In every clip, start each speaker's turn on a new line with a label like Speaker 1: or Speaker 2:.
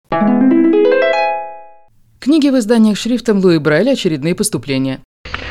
Speaker 1: Книги в изданиях шрифтом Луи Брайля. Очередные поступления.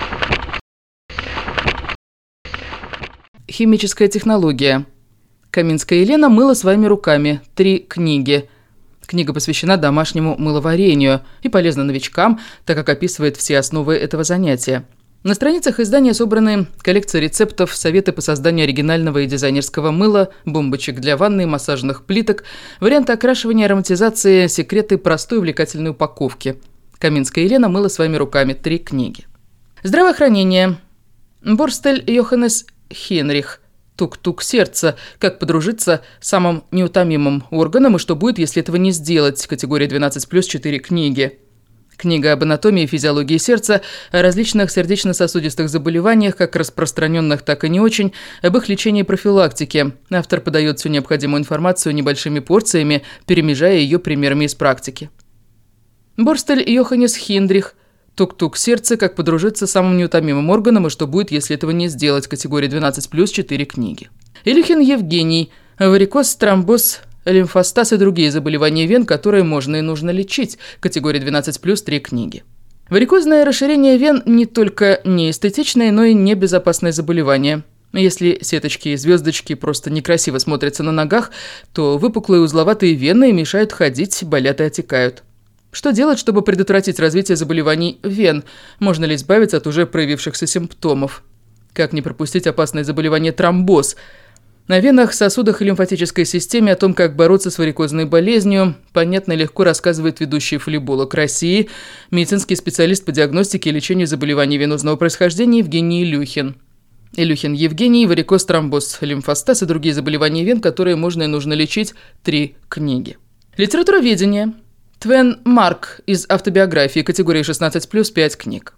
Speaker 1: Химическая технология. Каминская Елена мыла своими руками. 3 книги. Книга посвящена домашнему мыловарению и полезна новичкам, так как описывает все основы этого занятия. На страницах издания собраны коллекция рецептов, советы по созданию оригинального и дизайнерского мыла, бомбочек для ванны, массажных плиток, варианты окрашивания, ароматизации, секреты простой увлекательной упаковки. Каминская Елена мыла своими руками. 3 книги. Здравоохранение. Борстель Йоханнес Хенрих. Тук-тук сердца. Как подружиться с самым неутомимым органом и что будет, если этого не сделать. Категория 12+, 4 книги. Книга об анатомии и физиологии сердца, о различных сердечно-сосудистых заболеваниях, как распространенных, так и не очень, об их лечении и профилактике. Автор подает всю необходимую информацию небольшими порциями, перемежая ее примерами из практики. Борстель Йоханнес Хенрих. Тук-тук сердце. Как подружиться с самым неутомимым органом и что будет, если этого не сделать. Категория 12+, 4 книги. Илюхин Евгений. Варикоз, тромбоз, лимфостаз и другие заболевания вен, которые можно и нужно лечить. Категория 12+, 3 книги. Варикозное расширение вен не только неэстетичное, но и небезопасное заболевание. Если сеточки и звездочки просто некрасиво смотрятся на ногах, то выпуклые узловатые вены мешают ходить, болят и отекают. Что делать, чтобы предотвратить развитие заболеваний вен? Можно ли избавиться от уже проявившихся симптомов? Как не пропустить опасное заболевание тромбоз? На венах, сосудах и лимфатической системе о том, как бороться с варикозной болезнью, понятно и легко рассказывает ведущий фолиболог России, медицинский специалист по диагностике и лечению заболеваний венозного происхождения Евгений Илюхин. Илюхин Евгений. Варикоз, тромбоз, лимфостаз и другие заболевания вен, которые можно и нужно лечить. 3 книги. Литературоведение. Твен Марк из автобиографии, категории 16+, 5 книг.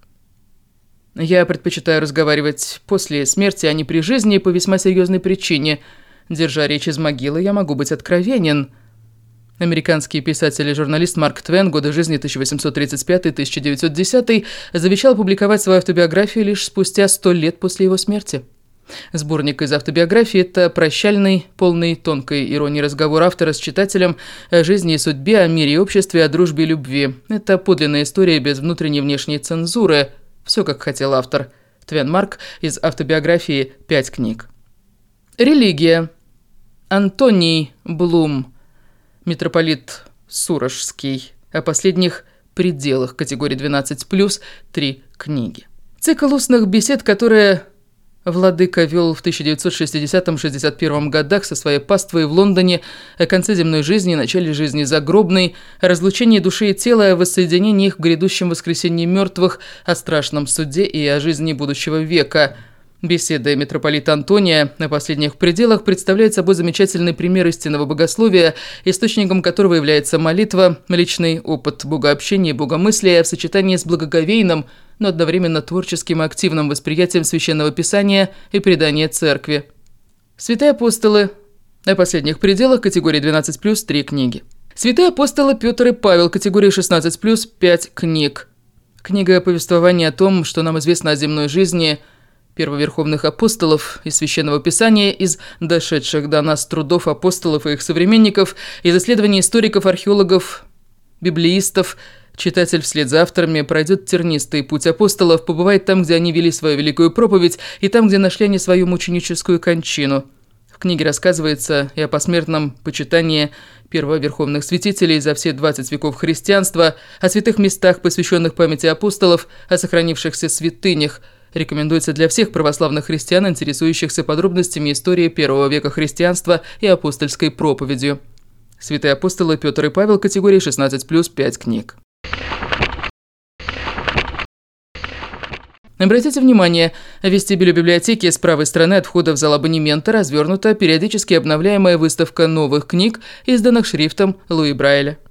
Speaker 1: Я предпочитаю разговаривать после смерти, а не при жизни, по весьма серьезной причине. Держа речь из могилы, я могу быть откровенен. Американский писатель и журналист Марк Твен, годы жизни 1835-1910, завещал публиковать свою автобиографию лишь спустя 100 лет после его смерти. Сборник из автобиографии – это прощальный, полный тонкой иронии разговор автора с читателем о жизни и судьбе, о мире и обществе, о дружбе и любви. Это подлинная история без внутренней и внешней цензуры. Все, как хотел автор. Твен Марк из автобиографии 5 книг. Религия. Антоний Блум. Митрополит Сурожский. О последних пределах. Категории 12+, 3 книги. Цикл устных бесед, которые владыка вел в 1960-61 годах со своей паствой в Лондоне о конце земной жизни и начале жизни загробной, о разлучении души и тела, о воссоединении их в грядущем воскресении мертвых, о страшном суде и о жизни будущего века. Беседа митрополита Антония о последних пределах представляет собой замечательный пример истинного богословия, источником которого является молитва, личный опыт богообщения и богомыслия в сочетании с благоговейным, но одновременно творческим и активным восприятием Священного Писания и предания Церкви. Святые апостолы. О последних пределах. Категории 12+, 3 книги. Святые апостолы Петр и Павел. Категории 16+, 5 книг. Книга повествования о том, что нам известно о земной жизни первоверховных апостолов из Священного Писания, из дошедших до нас трудов апостолов и их современников, из исследований историков, археологов, библеистов. Читатель вслед за авторами пройдет тернистый путь апостолов, побывает там, где они вели свою великую проповедь, и там, где нашли они свою мученическую кончину. В книге рассказывается и о посмертном почитании первоверховных святителей за все 20 веков христианства, о святых местах, посвященных памяти апостолов, о сохранившихся святынях. Рекомендуется для всех православных христиан, интересующихся подробностями истории первого века христианства и апостольской проповедью. Святые апостолы Петр и Павел. Категории 16+, 5 книг. Обратите внимание, в вестибюле библиотеки с правой стороны от входа в зал абонемента развернута периодически обновляемая выставка новых книг, изданных шрифтом Луи Брайля.